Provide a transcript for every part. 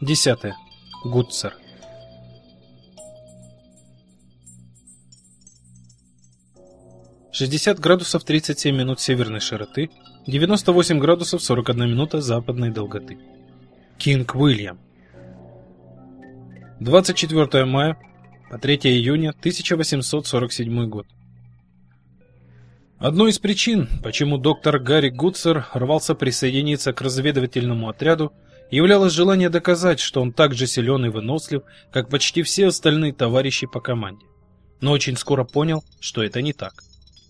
10. Гутцер. «60 градусов 37 минут северной широты, 98 градусов 41 минута западной долготы». Кинг Уильям. 24 мая по 3 июня 1847 год. Одной из причин, почему доктор Гарри Гутцер рвался присоединиться к разведывательному отряду, являлось желание доказать, что он так же силен и вынослив, как почти все остальные товарищи по команде. Но очень скоро понял, что это не так.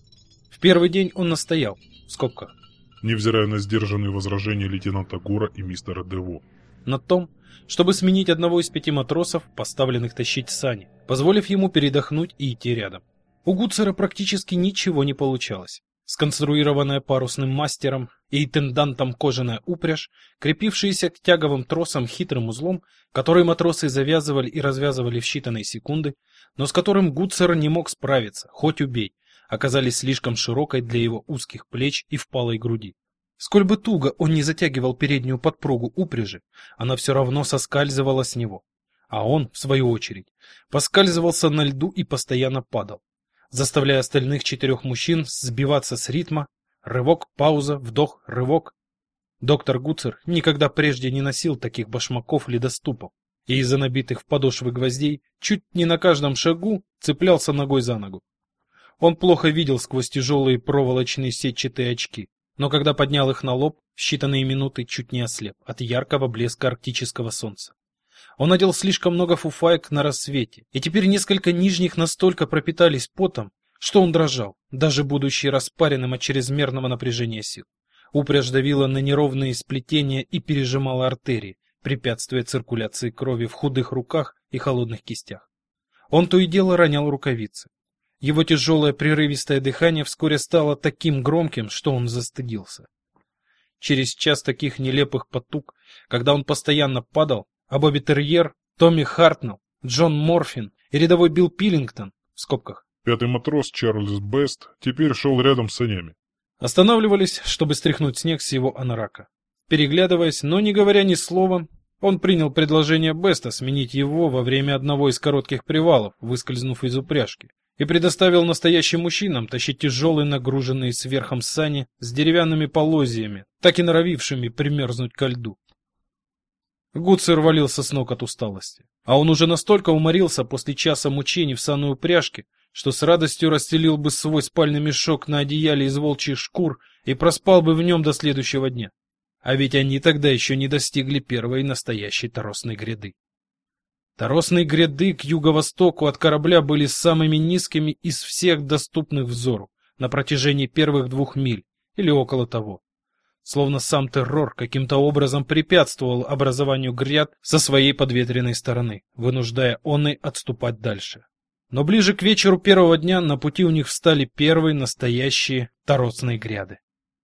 В первый день он настоял, в скобках, невзирая на сдержанные возражения лейтенанта Гура и мистера Дево, на том, чтобы сменить одного из 5 матросов, поставленных тащить сани, позволив ему передохнуть и идти рядом. У Гутцера практически ничего не получалось. Сконструированная парусным мастером и интендантом кожаная упряжь, крепившаяся к тяговым тросам хитрым узлом, который матросы завязывали и развязывали в считанные секунды, но с которым Гутцер не мог справиться, хоть убей, оказались слишком широкой для его узких плеч и впалой груди. Сколь бы туго он не затягивал переднюю подпругу упряжи, она все равно соскальзывала с него. А он, в свою очередь, поскальзывался на льду и постоянно падал, заставляя остальных 4 мужчин сбиваться с ритма. Рывок, пауза, вдох, рывок. Доктор Гутцер никогда прежде не носил таких башмаков-ледоступов, и из-за набитых в подошвы гвоздей чуть не на каждом шагу цеплялся ногой за ногу. Он плохо видел сквозь тяжелые проволочные сетчатые очки, но когда поднял их на лоб, в считанные минуты чуть не ослеп от яркого блеска арктического солнца. Он надел слишком много фуфаек на рассвете, и теперь несколько нижних настолько пропитались потом, что он дрожал, даже будучи распаренным от чрезмерного напряжения сил. Упряжь давила на неровные сплетения и пережимала артерии, препятствуя циркуляции крови в худых руках и холодных кистях. Он то и дело ронял рукавицы. Его тяжелое прерывистое дыхание вскоре стало таким громким, что он застыдился. Через час таких нелепых потуг, когда он постоянно падал, а Бобби Терьер, Томми Хартнелл, Джон Морфин и рядовой Билл Пиллингтон, в скобках, 5-й матрос Чарльз Бест теперь шел рядом с санями, останавливались, чтобы стряхнуть снег с его анарака. Переглядываясь, но не говоря ни слова, он принял предложение Беста сменить его во время одного из коротких привалов, выскользнув из упряжки, и предоставил настоящим мужчинам тащить тяжелые нагруженные сверхом сани с деревянными полозьями, так и норовившими примерзнуть ко льду. Гутцер валился с ног от усталости, а он уже настолько уморился после часа мучений в санной упряжке, что с радостью расстелил бы свой спальный мешок на одеяле из волчьих шкур и проспал бы в нем до следующего дня. А ведь они тогда еще не достигли первой настоящей торосной гряды. Торосные гряды к юго-востоку от корабля были самыми низкими из всех доступных взору на протяжении первых 2 миль или около того. Словно сам террор каким-то образом препятствовал образованию гряд со своей подветренной стороны, вынуждая оной отступать дальше. Но ближе к вечеру первого дня на пути у них встали первые настоящие торосные гряды.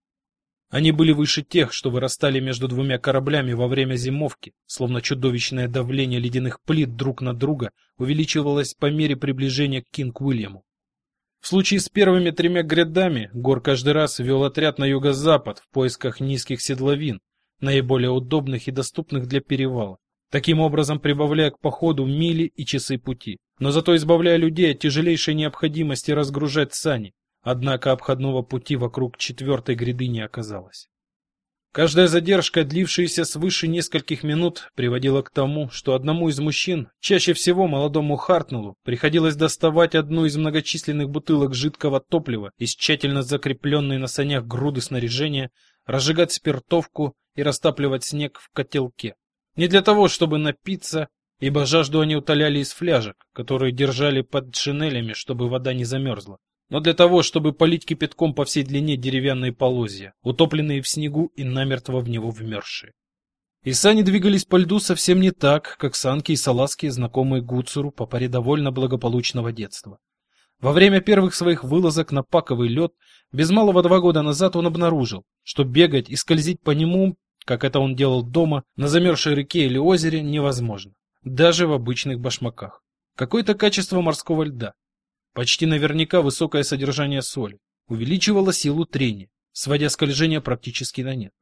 Они были выше тех, что вырастали между 2 кораблями во время зимовки, словно чудовищное давление ледяных плит друг на друга увеличивалось по мере приближения к Кинг-Уильяму. В случае с первыми 3 грядами Гор каждый раз вел отряд на юго-запад в поисках низких седловин, наиболее удобных и доступных для перевала, таким образом прибавляя к походу мили и часы пути, но зато избавляя людей от тяжелейшей необходимости разгружать сани. Однако обходного пути вокруг 4-й гряды не оказалось. Каждая задержка, длившаяся свыше нескольких минут, приводила к тому, что одному из мужчин, чаще всего молодому Хартнеллу, приходилось доставать одну из многочисленных бутылок жидкого топлива из тщательно закрепленной на санях груды снаряжения, разжигать спиртовку и растапливать снег в котелке. Не для того, чтобы напиться, ибо жажду они утоляли из фляжек, которые держали под шинелями, чтобы вода не замерзла, но для того, чтобы полить кипятком по всей длине деревянные полозья, утопленные в снегу и намертво в него вмерзшие. И сани двигались по льду совсем не так, как санки и салазки, знакомые Гутцеру по паре довольно благополучного детства. Во время первых своих вылазок на паковый лед, без малого 2 года назад он обнаружил, что бегать и скользить по нему, как это он делал дома, на замерзшей реке или озере, невозможно, даже в обычных башмаках. Какое-то качество морского льда, почти наверняка высокое содержание соли, увеличивало силу трения, сводя скольжение практически на нет.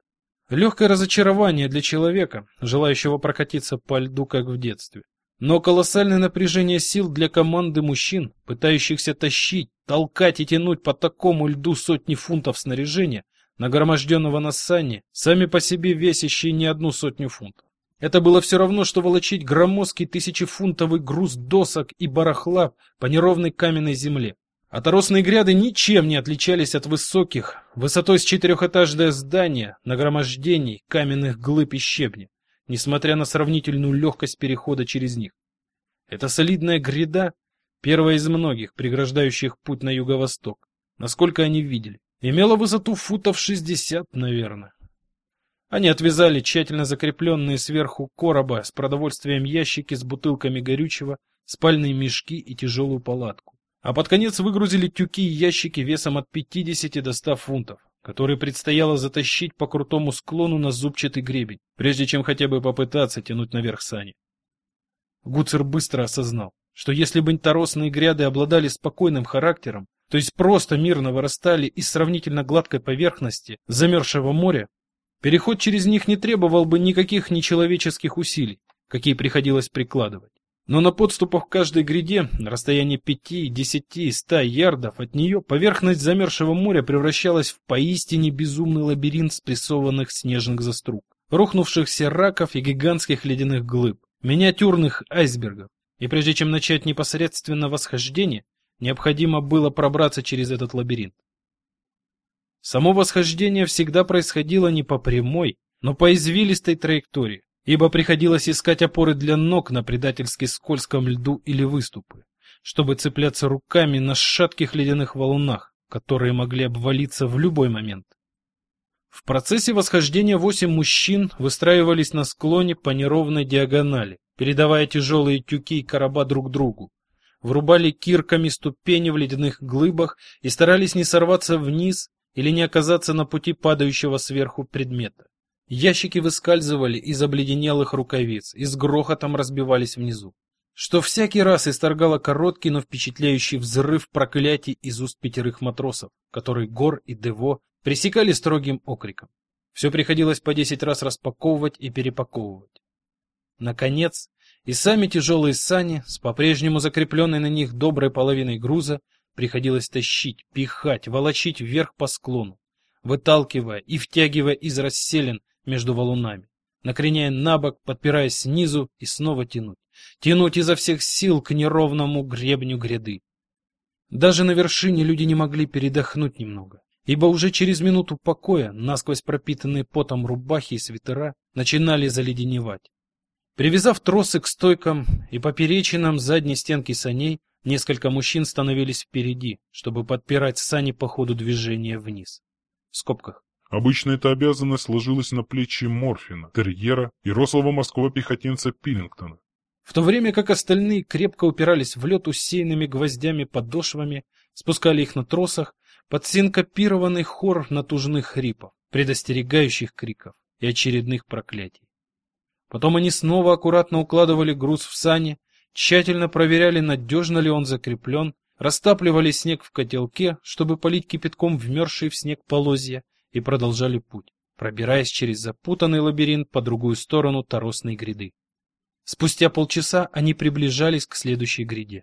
Легкое разочарование для человека, желающего прокатиться по льду, как в детстве. Но колоссальное напряжение сил для команды мужчин, пытающихся тащить, толкать и тянуть по такому льду сотни фунтов снаряжения, нагроможденного на сани, сами по себе весящие не одну сотню фунтов. Это было все равно, что волочить громоздкий тысячефунтовый груз досок и барахла по неровной каменной земле. А торосные гряды ничем не отличались от высоких, высотой с четырехэтажное здание, нагромождений каменных глыб и щебня, несмотря на сравнительную легкость перехода через них. Эта солидная гряда, первая из многих, преграждающих путь на юго-восток, насколько они видели, имела высоту футов 60, наверное. Они отвязали тщательно закрепленные сверху короба с продовольствием ящики с бутылками горючего, спальные мешки и тяжелую палатку. А под конец выгрузили тюки и ящики весом от 50 до 100 фунтов, которые предстояло затащить по крутому склону на зубчатый гребень, прежде чем хотя бы попытаться тянуть наверх сани. Гуцер быстро осознал, что если бы торосные гряды обладали спокойным характером, то есть просто мирно вырастали из сравнительно гладкой поверхности замерзшего моря, переход через них не требовал бы никаких нечеловеческих усилий, какие приходилось прикладывать. Но на подступах к каждой гряде, на расстоянии 5, 10, 100 ярдов от нее, поверхность замерзшего моря превращалась в поистине безумный лабиринт спрессованных снежных заструг, рухнувшихся раков и гигантских ледяных глыб, миниатюрных айсбергов. И прежде чем начать непосредственно восхождение, необходимо было пробраться через этот лабиринт. Само восхождение всегда происходило не по прямой, но по извилистой траектории, ибо приходилось искать опоры для ног на предательски скользком льду или выступы, чтобы цепляться руками на шатких ледяных валунах, которые могли обвалиться в любой момент. В процессе восхождения 8 мужчин выстраивались на склоне по неровной диагонали, передавая тяжелые тюки и короба друг другу, врубали кирками ступени в ледяных глыбах и старались не сорваться вниз или не оказаться на пути падающего сверху предмета. Ящики выскальзывали из обледенелых рукавиц и с грохотом разбивались внизу, что всякий раз исторгало короткий, но впечатляющий взрыв проклятий из уст 5 матросов, которые Гор и Дево пресекали строгим окриком. Все приходилось по 10 раз распаковывать и перепаковывать. Наконец, и сами тяжелые сани, с по-прежнему закрепленной на них доброй половиной груза, приходилось тащить, пихать, волочить вверх по склону, выталкивая и втягивая из расселин между валунами, накреняя набок, подпираясь снизу и снова тянуть. Тянуть изо всех сил к неровному гребню гряды. Даже на вершине люди не могли передохнуть немного, ибо уже через минуту покоя насквозь пропитанные потом рубахи и свитера начинали заледеневать. Привязав тросы к стойкам и поперечинам задней стенки саней, несколько мужчин становились впереди, чтобы подпирать сани по ходу движения вниз. В скобках. Обычно эта обязанность ложилась на плечи Морфина, терьера и рослого морского пехотинца Пиллингтона. В то время как остальные крепко упирались в лед усеянными гвоздями подошвами, спускали их на тросах под синкопированный хор натужных хрипов, предостерегающих криков и очередных проклятий. Потом они снова аккуратно укладывали груз в сани, тщательно проверяли, надежно ли он закреплен, растапливали снег в котелке, чтобы полить кипятком вмерзшие в снег полозья, и продолжали путь, пробираясь через запутанный лабиринт по другую сторону торосной гряды. Спустя полчаса они приближались к следующей гряде.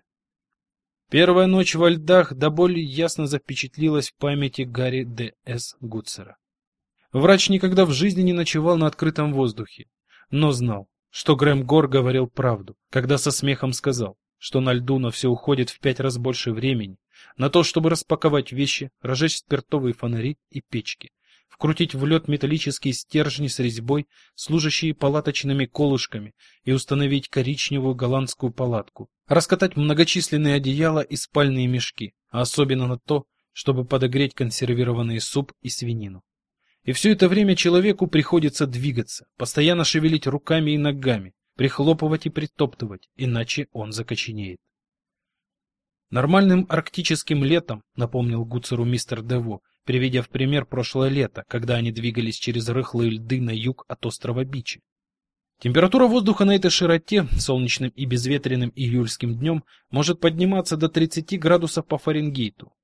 Первая ночь во льдах до боли ясно запечатлилась в памяти Гарри Д.С. Гуцера. Врач никогда в жизни не ночевал на открытом воздухе, но знал, что Грэм Гор говорил правду, когда со смехом сказал, что на льду на все уходит в 5 раз больше времени, на то, чтобы распаковать вещи, разжечь спиртовые фонари и печки, вкрутить в лед металлические стержни с резьбой, служащие палаточными колышками, и установить коричневую голландскую палатку, раскатать многочисленные одеяла и спальные мешки, а особенно на то, чтобы подогреть консервированный суп и свинину. И все это время человеку приходится двигаться, постоянно шевелить руками и ногами, прихлопывать и притоптывать, иначе он закоченеет. Нормальным арктическим летом, напомнил Гуцеру мистер Дево, приведя в пример прошлое лето, когда они двигались через рыхлые льды на юг от острова Бичи. Температура воздуха на этой широте солнечным и безветренным июльским днем может подниматься до 30 градусов по Фаренгейту,